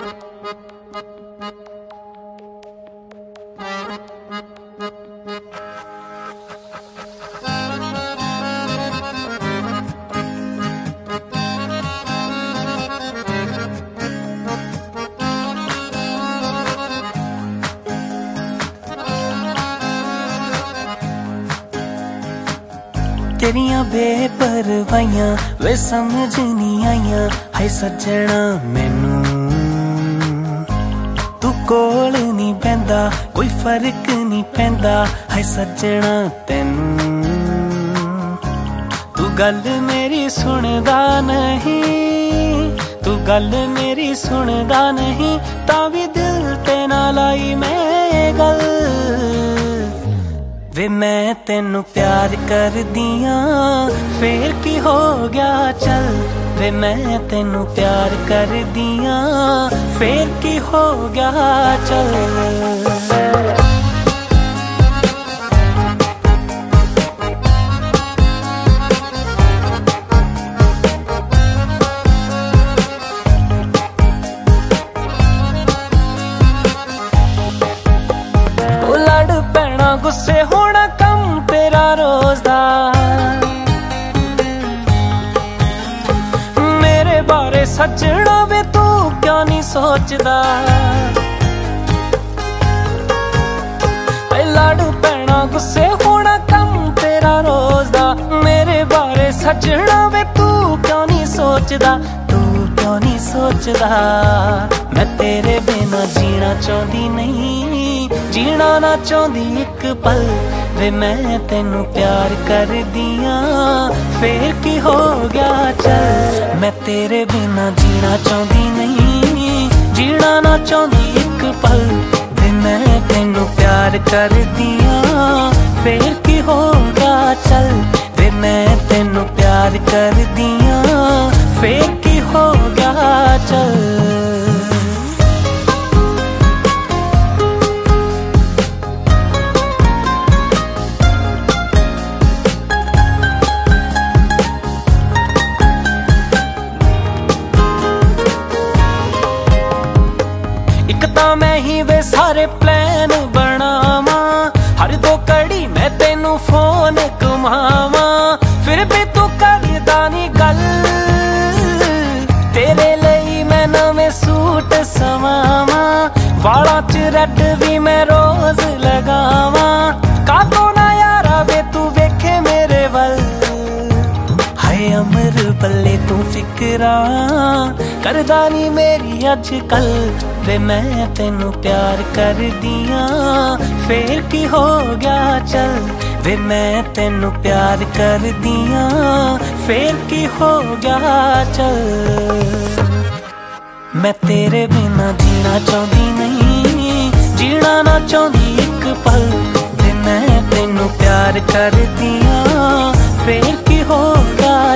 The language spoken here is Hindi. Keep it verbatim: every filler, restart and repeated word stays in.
तेरिया बेपरवाइयां वे समझ नहीं आइयां हाय सज्जणा मैनू तू कोल नहीं पैंदा कोई फर्क नहीं पैंदा हाय सज्जणा तैनू तू गल मेरी सुनदा नहीं तू गल मेरी सुनदा नहीं तां भी दिल ते ना लाई मैं गल वे मैं तेनू प्यार कर दिया फिर की हो गया चल वे मैं तेनू प्यार कर दिया फिर की हो गया चल गुस्से होना कम तेरा रोज दा मेरे बारे सजना वे तू क्या नहीं सोचदा लड़ पैना गुस्से होना कम तेरा रोज दा मेरे बारे सजना वे तू क्या नहीं सोचदा तू क्यों नहीं सोचदा मैं तेरे बिना जीना चाहती नहीं जीना ना चाहती एक पल वे मैं तेनू प्यार कर दिया फिर की हो गया चल मैं तेरे बिना जीना चाहती नहीं जीना ना चाहती एक पल वे मैं तेनू प्यार कर दिया फिर की हो गया चल वे मैं तेनू प्यार कर दिया फिर की हो गया चल मैं ही वे सारे प्लान बनावा हर दो कड़ी मैं तेनू फोन घुमावा फिर भी तू करदा नी गल तेरे लिए मैं नवे सूट सवावा वाला च रैड भी मैं रोज लगावा कातों ना यारा वे तू वेखे मेरे वल हाय अमर बल्ले तू फिकरा करदा नी मेरी अज कल वे मैं तेनू प्यार कर दिया फिर की हो गया चल वे मैं तेनू प्यार कर दिया फिर की हो गया चल मैं तेरे बिना जीना चाहती नहीं जीना ना चाहती एक पल वे मैं तेनू प्यार कर दिया फिर की हो गया